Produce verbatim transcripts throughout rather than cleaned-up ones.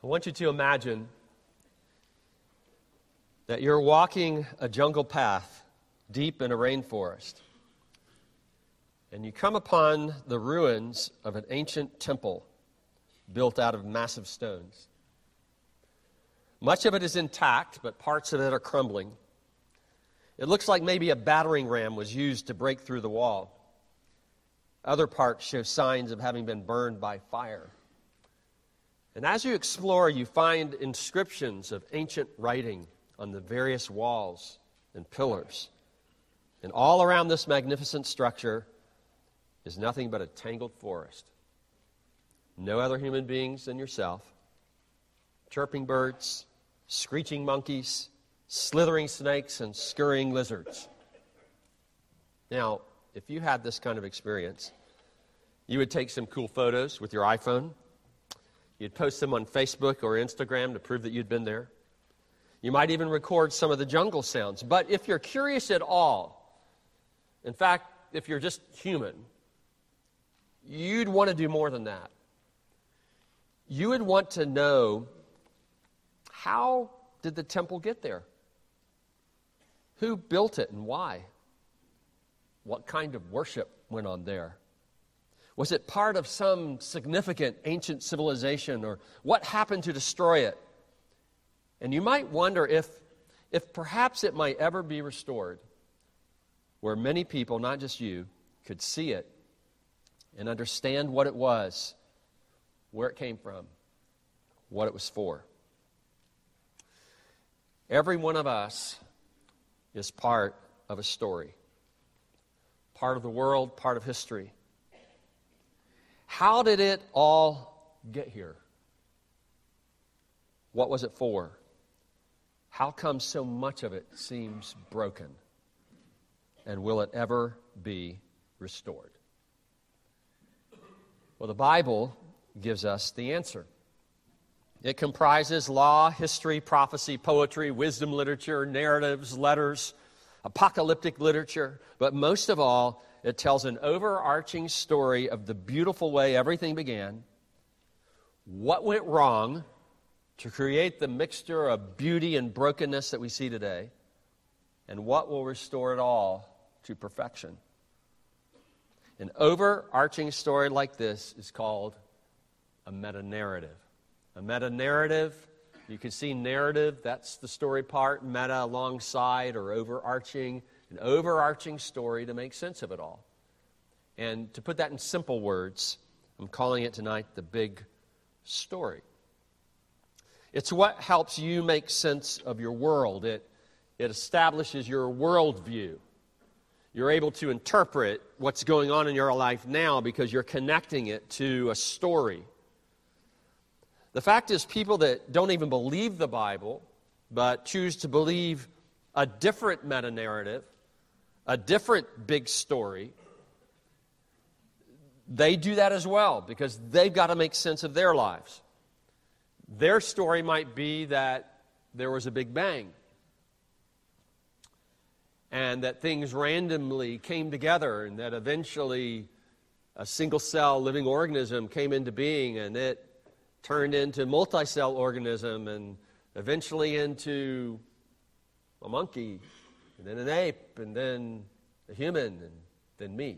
I want you to imagine that you're walking a jungle path deep in a rainforest, and you come upon the ruins of an ancient temple built out of massive stones. Much of it is intact, but parts of it are crumbling. It looks like maybe a battering ram was used to break through the wall. Other parts show signs of having been burned by fire. And as you explore, you find inscriptions of ancient writing on the various walls and pillars. And all around this magnificent structure is nothing but a tangled forest. No other human beings than yourself. Chirping birds, screeching monkeys, slithering snakes, and scurrying lizards. Now, if you had this kind of experience, you would take some cool photos with your iPhone. You'd post them on Facebook or Instagram to prove that you'd been there. You might even record some of the jungle sounds. But if you're curious at all, in fact, if you're just human, you'd want to do more than that. You would want to know, how did the temple get there? Who built it and why? What kind of worship went on there? Was it part of some significant ancient civilization, or what happened to destroy it? And you might wonder if, if perhaps it might ever be restored, where many people, not just you, could see it and understand what it was, where it came from, what it was for. Every one of us is part of a story, part of the world, part of history. How did it all get here? What was it for? How come so much of it seems broken? And will it ever be restored? Well, the Bible gives us the answer. It comprises law, history, prophecy, poetry, wisdom literature, narratives, letters, apocalyptic literature, but most of all, it tells an overarching story of the beautiful way everything began, what went wrong to create the mixture of beauty and brokenness that we see today, and what will restore it all to perfection. An overarching story like this is called a meta-narrative. A meta-narrative, you can see narrative, that's the story part, meta alongside or overarching, an overarching story to make sense of it all. And to put that in simple words, I'm calling it tonight the big story. It's what helps you make sense of your world. It, it establishes your worldview. You're able to interpret what's going on in your life now because you're connecting it to a story. The fact is, people that don't even believe the Bible, but choose to believe a different meta-narrative, a different big story, they do that as well because they've got to make sense of their lives. Their story might be that there was a big bang and that things randomly came together and that eventually a single-cell living organism came into being and it turned into multi-cell organism and eventually into a monkey and then an ape and then a human and then me.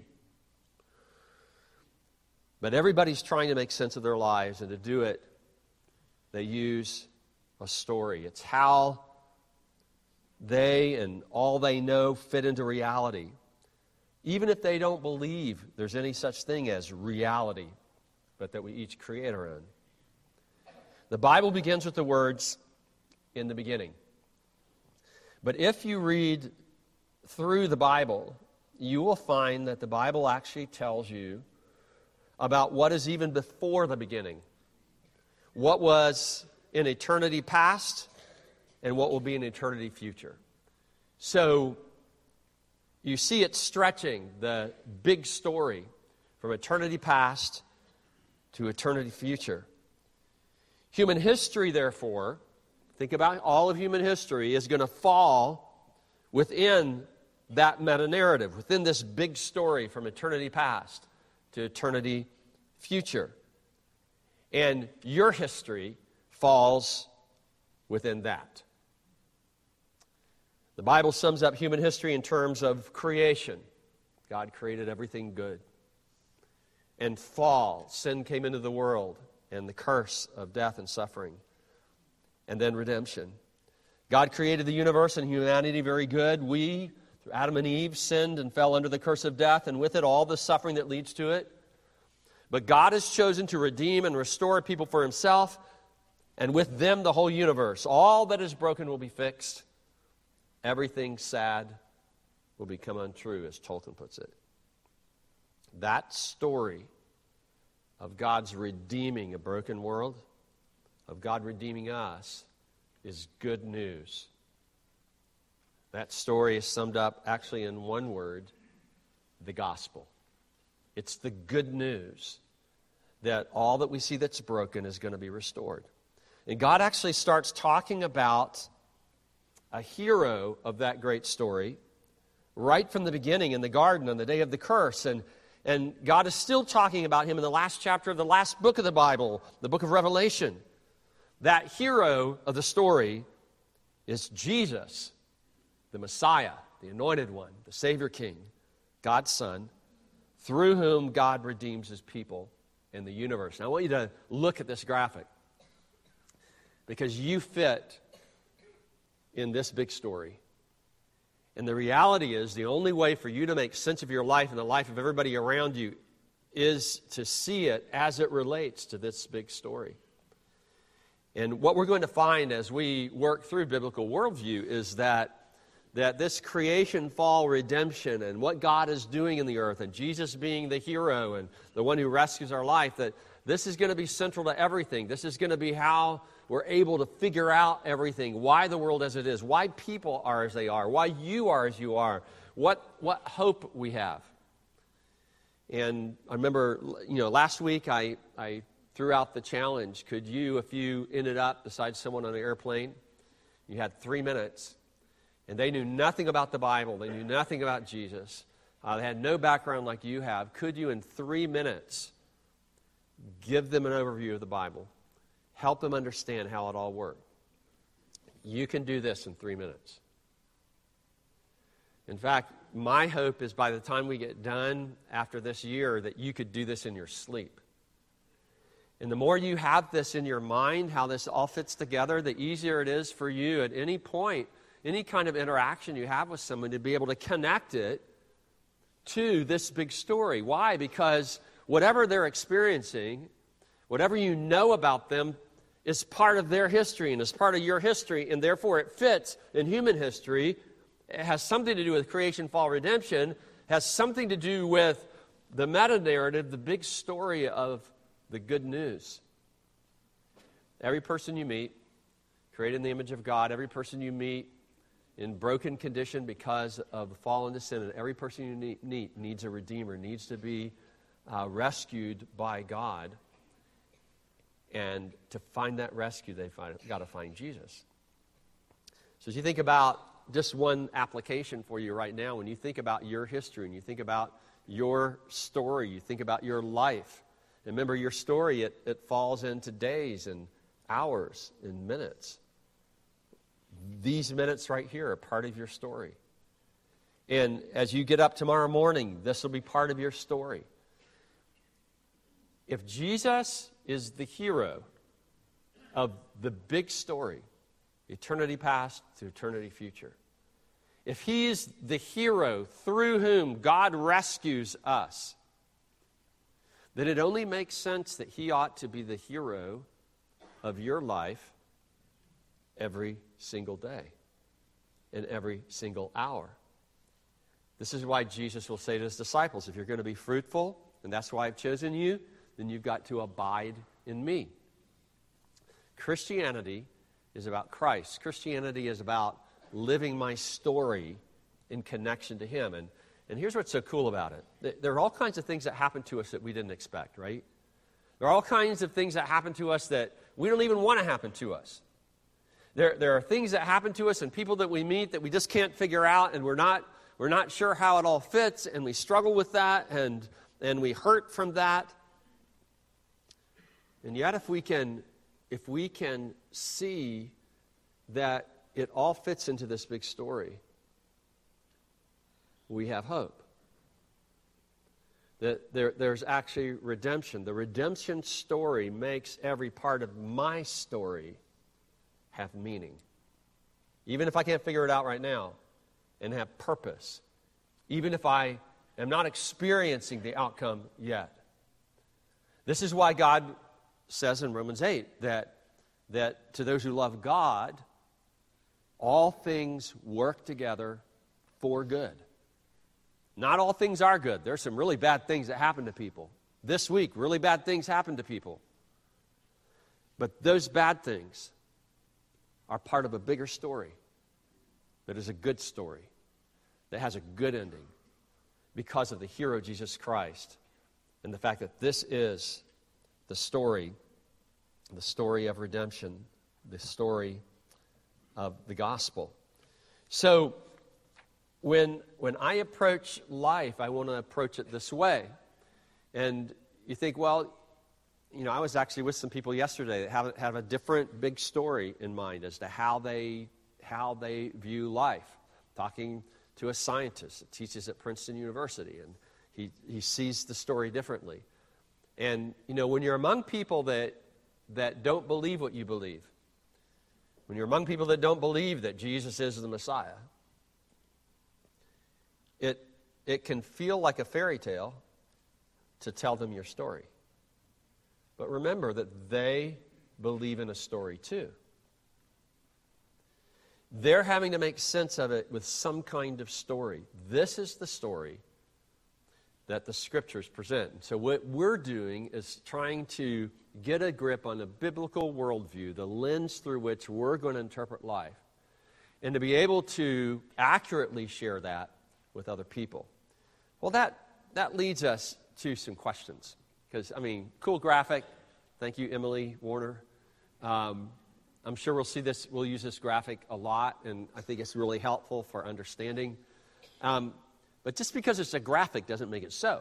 But everybody's trying to make sense of their lives, and to do it, they use a story. It's how they and all they know fit into reality. Even if they don't believe there's any such thing as reality, but that we each create our own. The Bible begins with the words, "in the beginning." But if you read through the Bible, you will find that the Bible actually tells you about what is even before the beginning. What was in eternity past and what will be in eternity future. So you see it stretching the big story from eternity past to eternity future. Human history, therefore, think about all of human history, is going to fall within that meta-narrative, within this big story from eternity past to eternity future. And your history falls within that. The Bible sums up human history in terms of creation. God created everything good. And fall, sin came into the world, and the curse of death and suffering. And then redemption. God created the universe and humanity very good. We, through Adam and Eve, sinned and fell under the curse of death, and with it all the suffering that leads to it. But God has chosen to redeem and restore people for himself, and with them the whole universe. All that is broken will be fixed. Everything sad will become untrue, as Tolkien puts it. That story of God's redeeming a broken world, of God redeeming us, is good news. That story is summed up actually in one word, the gospel. It's the good news that all that we see that's broken is going to be restored. And God actually starts talking about a hero of that great story right from the beginning in the garden on the day of the curse. And, and God is still talking about him in the last chapter of the last book of the Bible, the book of Revelation. That hero of the story is Jesus, the Messiah, the anointed one, the Savior King, God's Son, through whom God redeems his people in the universe. Now I want you to look at this graphic because you fit in this big story. And the reality is the only way for you to make sense of your life and the life of everybody around you is to see it as it relates to this big story. And what we're going to find as we work through biblical worldview is that, that this creation, fall, redemption, and what God is doing in the earth, and Jesus being the hero and the one who rescues our life, that this is going to be central to everything. This is going to be how we're able to figure out everything, why the world as it is, why people are as they are, why you are as you are, what, what hope we have. And I remember, you know, last week I... I threw out the challenge. Could you, if you ended up beside someone on an airplane, you had three minutes, and they knew nothing about the Bible, they knew nothing about Jesus, uh, they had no background like you have, could you in three minutes give them an overview of the Bible, help them understand how it all worked? You can do this in three minutes. In fact, my hope is by the time we get done after this year that you could do this in your sleep. And the more you have this in your mind, how this all fits together, the easier it is for you at any point, any kind of interaction you have with someone, to be able to connect it to this big story. Why? Because whatever they're experiencing, whatever you know about them, is part of their history and is part of your history, and therefore it fits in human history. It has something to do with creation, fall, redemption, has something to do with the meta-narrative, the big story of the good news. Every person you meet, created in the image of God, every person you meet in broken condition because of the fall into sin, and every person you meet needs a redeemer, needs to be uh, rescued by God. And to find that rescue, they've got to find Jesus. So as you think about just one application for you right now, when you think about your history and you think about your story, you think about your life, remember, your story, it, it falls into days and hours and minutes. These minutes right here are part of your story. And as you get up tomorrow morning, this will be part of your story. If Jesus is the hero of the big story, eternity past to eternity future, if he is the hero through whom God rescues us, then it only makes sense that he ought to be the hero of your life every single day and every single hour. This is why Jesus will say to his disciples, if you're going to be fruitful, and that's why I've chosen you, then you've got to abide in me. Christianity is about Christ. Christianity is about living my story in connection to him. And And here's what's so cool about it. There are all kinds of things that happen to us that we didn't expect, right? There are all kinds of things that happen to us that we don't even want to happen to us. There, there are things that happen to us and people that we meet that we just can't figure out, and we're not, we're not sure how it all fits, and we struggle with that, and, and we hurt from that. And yet if we can if we can see that it all fits into this big story, we have hope. That there, there's actually redemption. The redemption story makes every part of my story have meaning. Even if I can't figure it out right now, and have purpose. Even if I am not experiencing the outcome yet. This is why God says in Romans eight that, that to those who love God, all things work together for good. Not all things are good. There's some really bad things that happen to people. This week, really bad things happen to people. But those bad things are part of a bigger story that is a good story, that has a good ending because of the hero Jesus Christ and the fact that this is the story, the story of redemption, the story of the gospel. So, When when I approach life, I want to approach it this way. And you think, well, you know, I was actually with some people yesterday that have, have a different big story in mind as to how they how they view life. Talking to a scientist that teaches at Princeton University, and he, he sees the story differently. And, you know, when you're among people that that don't believe what you believe, when you're among people that don't believe that Jesus is the Messiah, It it can feel like a fairy tale to tell them your story. But remember that they believe in a story too. They're having to make sense of it with some kind of story. This is the story that the Scriptures present. And so what we're doing is trying to get a grip on a biblical worldview, the lens through which we're going to interpret life, and to be able to accurately share that with other people. Well, that that leads us to some questions. Because, I mean, cool graphic. Thank you, Emily Warner. Um, I'm sure we'll see this, we'll use this graphic a lot, and I think it's really helpful for understanding. Um, but just because it's a graphic doesn't make it so.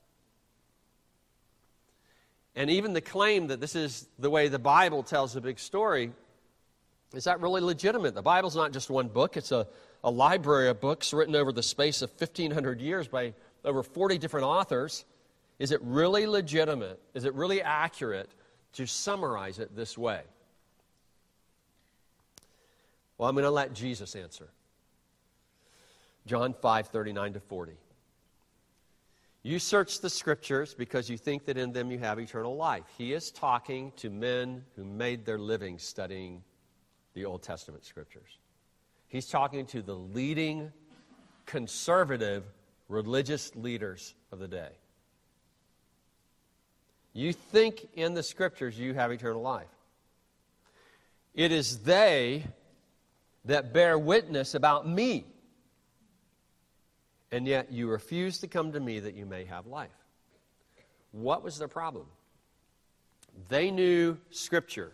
And even the claim that this is the way the Bible tells a big story, is that really legitimate? The Bible's not just one book. It's a, a library of books written over the space of fifteen hundred years by over forty different authors. Is it really legitimate? Is it really accurate to summarize it this way? Well, I'm going to let Jesus answer. John five, thirty-nine to forty. You search the Scriptures because you think that in them you have eternal life. He is talking to men who made their living studying the Old Testament Scriptures. He's talking to the leading conservative religious leaders of the day. You think in the Scriptures you have eternal life. It is they that bear witness about me, and yet you refuse to come to me that you may have life. What was their problem? They knew Scripture.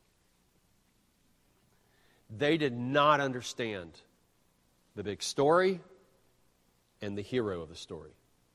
They did not understand the big story and the hero of the story.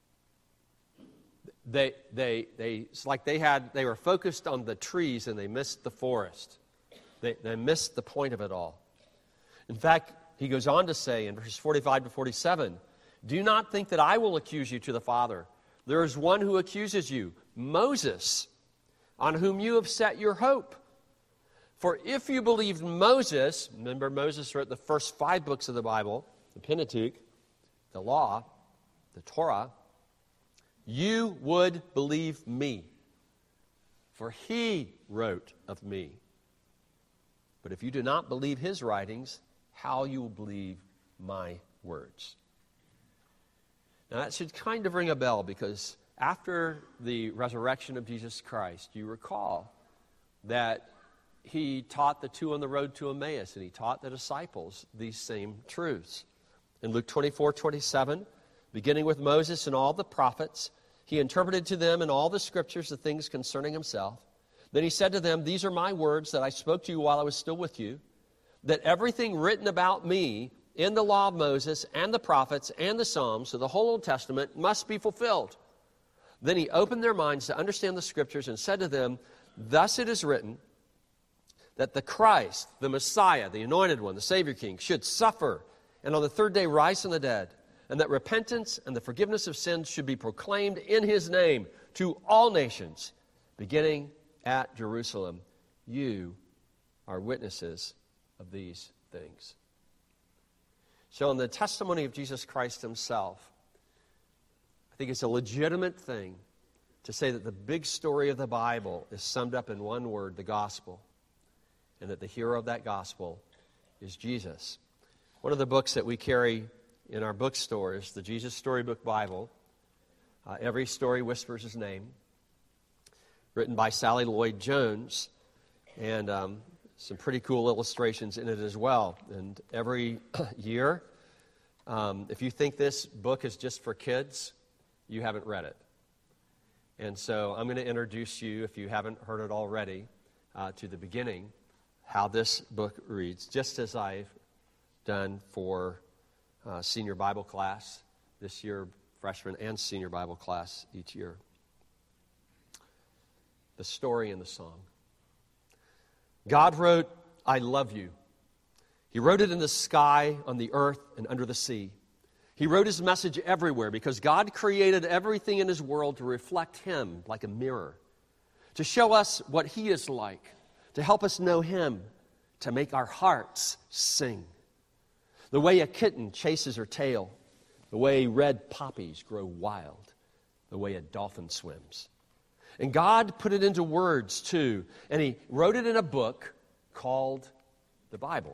They, they, they, it's like they had, they were focused on the trees and they missed the forest. They, they missed the point of it all. In fact, he goes on to say in verses forty-five to forty-seven, do not think that I will accuse you to the Father. There is one who accuses you, Moses, on whom you have set your hope. For if you believed Moses, remember Moses wrote the first five books of the Bible, the Pentateuch, the law, the Torah, you would believe me, for he wrote of me. But if you do not believe his writings, how you will believe my words? Now that should kind of ring a bell, because after the resurrection of Jesus Christ, you recall that he taught the two on the road to Emmaus, and he taught the disciples these same truths. In Luke twenty-four, twenty-seven, beginning with Moses and all the prophets, he interpreted to them in all the Scriptures the things concerning himself. Then he said to them, these are my words that I spoke to you while I was still with you, that everything written about me in the law of Moses and the prophets and the Psalms, so the whole Old Testament, must be fulfilled. Then he opened their minds to understand the Scriptures and said to them, thus it is written, that the Christ, the Messiah, the Anointed One, the Savior King, should suffer and on the third day rise from the dead, and that repentance and the forgiveness of sins should be proclaimed in his name to all nations, beginning at Jerusalem. You are witnesses of these things. So in the testimony of Jesus Christ himself, I think it's a legitimate thing to say that the big story of the Bible is summed up in one word, the gospel, and that the hero of that gospel is Jesus. One of the books that we carry in our bookstore is the Jesus Storybook Bible. Uh, Every Story Whispers His Name, written by Sally Lloyd Jones, and um, some pretty cool illustrations in it as well. And every year, um, if you think this book is just for kids, you haven't read it. And so I'm going to introduce you, if you haven't heard it already, uh, to the beginning, how this book reads, just as I've done for uh, senior Bible class this year, freshman and senior Bible class each year. The story and the song. God wrote, I love you. He wrote it in the sky, on the earth, and under the sea. He wrote his message everywhere because God created everything in his world to reflect him like a mirror, to show us what he is like, to help us know him, to make our hearts sing. The way a kitten chases her tail, the way red poppies grow wild, the way a dolphin swims. And God put it into words too, and he wrote it in a book called the Bible.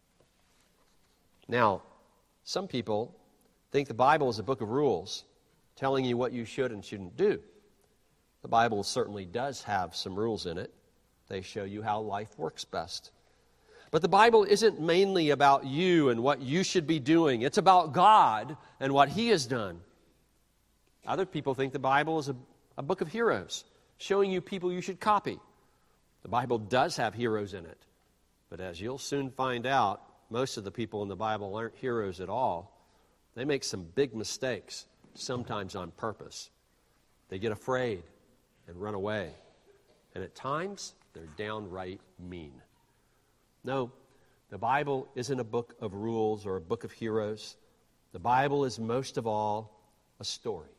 Now, some people think the Bible is a book of rules, telling you what you should and shouldn't do. The Bible certainly does have some rules in it. They show you how life works best. But the Bible isn't mainly about you and what you should be doing. It's about God and what he has done. Other people think the Bible is a, a book of heroes, showing you people you should copy. The Bible does have heroes in it. But as you'll soon find out, most of the people in the Bible aren't heroes at all. They make some big mistakes, sometimes on purpose. They get afraid and run away. And at times, they're downright mean. No, the Bible isn't a book of rules or a book of heroes. The Bible is most of all a story.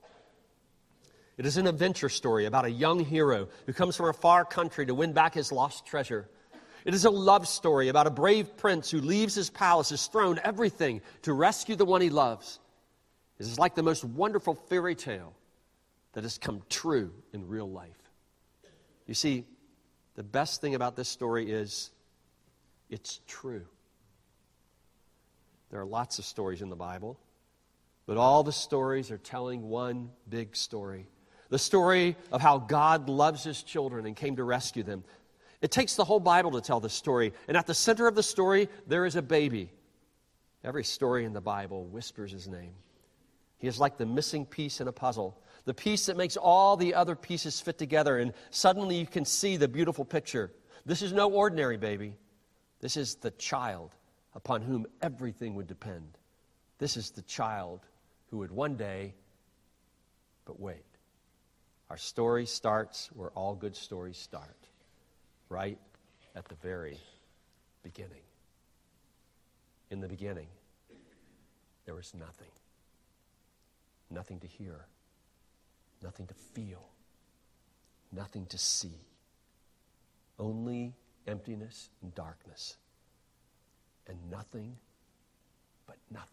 It is an adventure story about a young hero who comes from a far country to win back his lost treasure. It is a love story about a brave prince who leaves his palace, his throne, everything to rescue the one he loves. It is like the most wonderful fairy tale that has come true in real life. You see, the best thing about this story is it's true. There are lots of stories in the Bible, but all the stories are telling one big story. The story of how God loves his children and came to rescue them. It takes the whole Bible to tell the story, and at the center of the story, there is a baby. Every story in the Bible whispers his name. He is like the missing piece in a puzzle, the piece that makes all the other pieces fit together, and suddenly you can see the beautiful picture. This is no ordinary baby. This is the child upon whom everything would depend. This is the child who would one day, but wait. Our story starts where all good stories start, right at the very beginning. In the beginning, there was nothing. Nothing to hear, nothing to feel, nothing to see. Only emptiness and darkness, and nothing but nothing.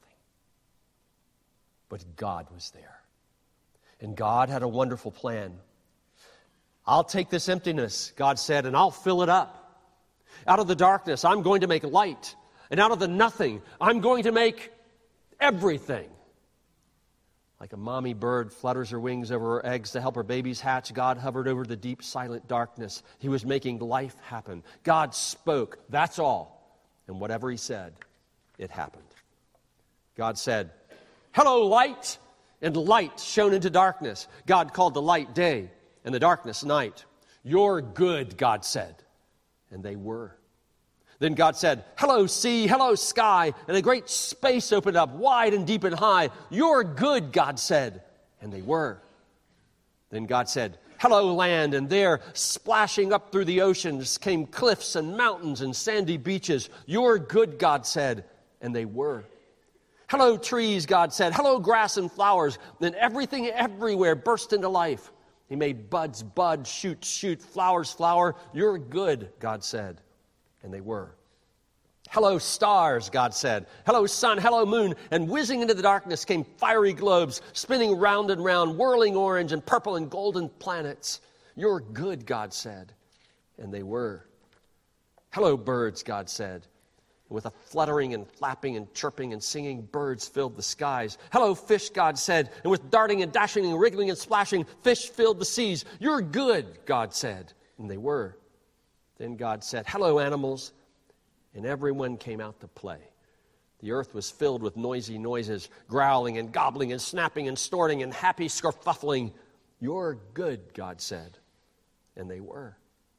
But God was there. And God had a wonderful plan. I'll take this emptiness, God said, and I'll fill it up. Out of the darkness, I'm going to make light. And out of the nothing, I'm going to make everything. Like a mommy bird flutters her wings over her eggs to help her babies hatch, God hovered over the deep, silent darkness. He was making life happen. God spoke, that's all. And whatever he said, it happened. God said, hello, light. And light shone into darkness. God called the light day and the darkness night. You're good, God said. And they were. Then God said, hello, sea, hello, sky. And a great space opened up, wide and deep and high. You're good, God said. And they were. Then God said, Hello, land. And there, splashing up through the oceans, came cliffs and mountains and sandy beaches. You're good, God said, and they were. Hello, trees, God said. Hello, grass and flowers. Then everything everywhere burst into life. He made buds bud, shoots shoot, flowers flower. You're good, God said, and they were. Hello, stars, God said. Hello, sun, hello, moon. And whizzing into the darkness came fiery globes, spinning round and round, whirling orange and purple and golden planets. You're good, God said, and they were. Hello, birds, God said. And with a fluttering and flapping and chirping and singing, birds filled the skies. Hello, fish, God said. And with darting and dashing and wriggling and splashing, fish filled the seas. You're good, God said, and they were. Then God said, hello, animals. And everyone came out to play. The earth was filled with noisy noises, growling and gobbling and snapping and snorting and happy skerfuffling. You're good, God said. And they were.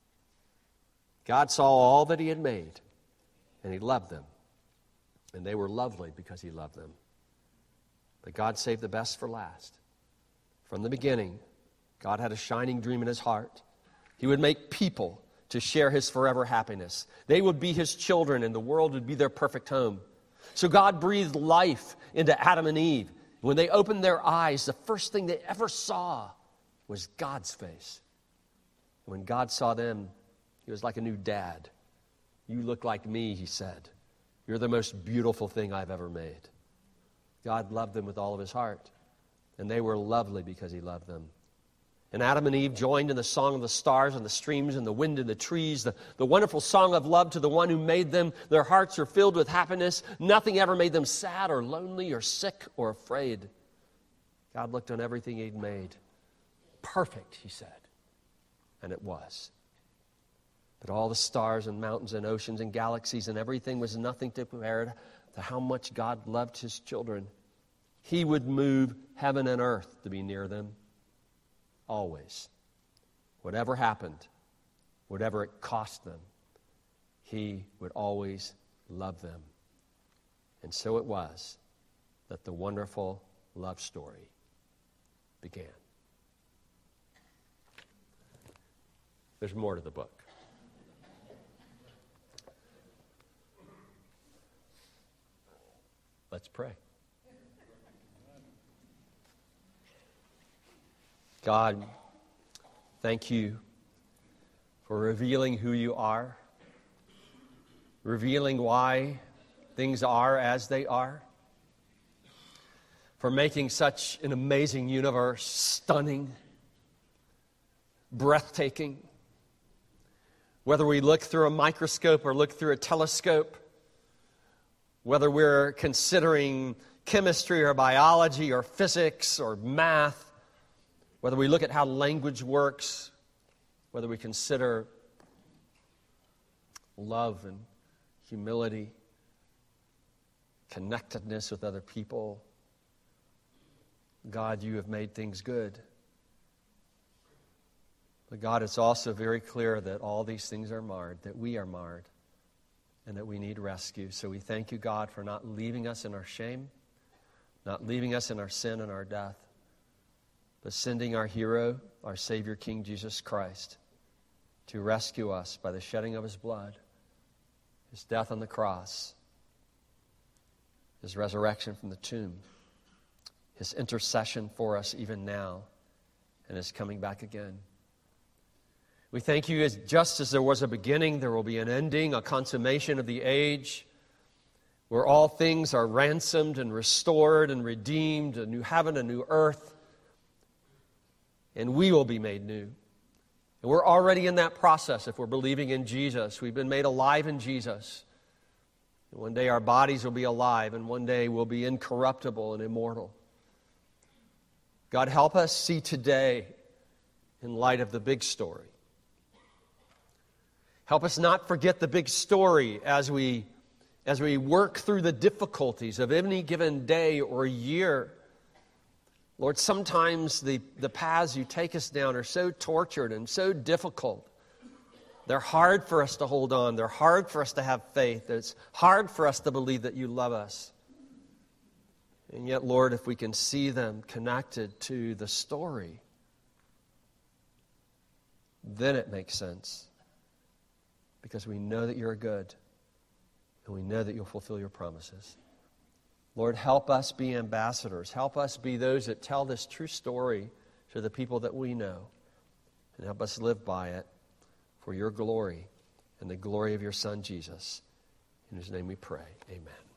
God saw all that he had made, and he loved them. And they were lovely because he loved them. But God saved the best for last. From the beginning, God had a shining dream in his heart. He would make people to share his forever happiness. They would be his children, and the world would be their perfect home. So God breathed life into Adam and Eve. When they opened their eyes, the first thing they ever saw was God's face. And when God saw them, he was like a new dad. You look like me, he said. You're the most beautiful thing I've ever made. God loved them with all of his heart, and they were lovely because he loved them. And Adam and Eve joined in the song of the stars and the streams and the wind and the trees, the, the wonderful song of love to the one who made them. Their hearts are filled with happiness. Nothing ever made them sad or lonely or sick or afraid. God looked on everything he'd made. Perfect, he said. And it was. But all the stars and mountains and oceans and galaxies and everything was nothing to compare to how much God loved his children. He would move heaven and earth to be near them. Always. Whatever happened, whatever it cost them, he would always love them. And so it was that the wonderful love story began. There's more to the book. Let's pray. God, thank you for revealing who you are, revealing why things are as they are, for making such an amazing universe, stunning, breathtaking. Whether we look through a microscope or look through a telescope, whether we're considering chemistry or biology or physics or math, whether we look at how language works, whether we consider love and humility, connectedness with other people, God, you have made things good. But God, it's also very clear that all these things are marred, that we are marred, and that we need rescue. So we thank you, God, for not leaving us in our shame, not leaving us in our sin and our death, but sending our hero, our Savior, King Jesus Christ, to rescue us by the shedding of his blood, his death on the cross, his resurrection from the tomb, his intercession for us even now, and his coming back again. We thank you as just as there was a beginning, there will be an ending, a consummation of the age, where all things are ransomed and restored and redeemed, a new heaven, a new earth, and we will be made new. And we're already in that process if we're believing in Jesus. We've been made alive in Jesus. And one day our bodies will be alive, and one day we'll be incorruptible and immortal. God, help us see today in light of the big story. Help us not forget the big story as we, as we work through the difficulties of any given day or year. Lord, sometimes the, the paths you take us down are so tortured and so difficult. They're hard for us to hold on. They're hard for us to have faith. It's hard for us to believe that you love us. And yet, Lord, if we can see them connected to the story, then it makes sense. Because we know that you're good, and we know that you'll fulfill your promises. Lord, help us be ambassadors. Help us be those that tell this true story to the people that we know, and help us live by it for your glory and the glory of your Son, Jesus. In whose name we pray. Amen.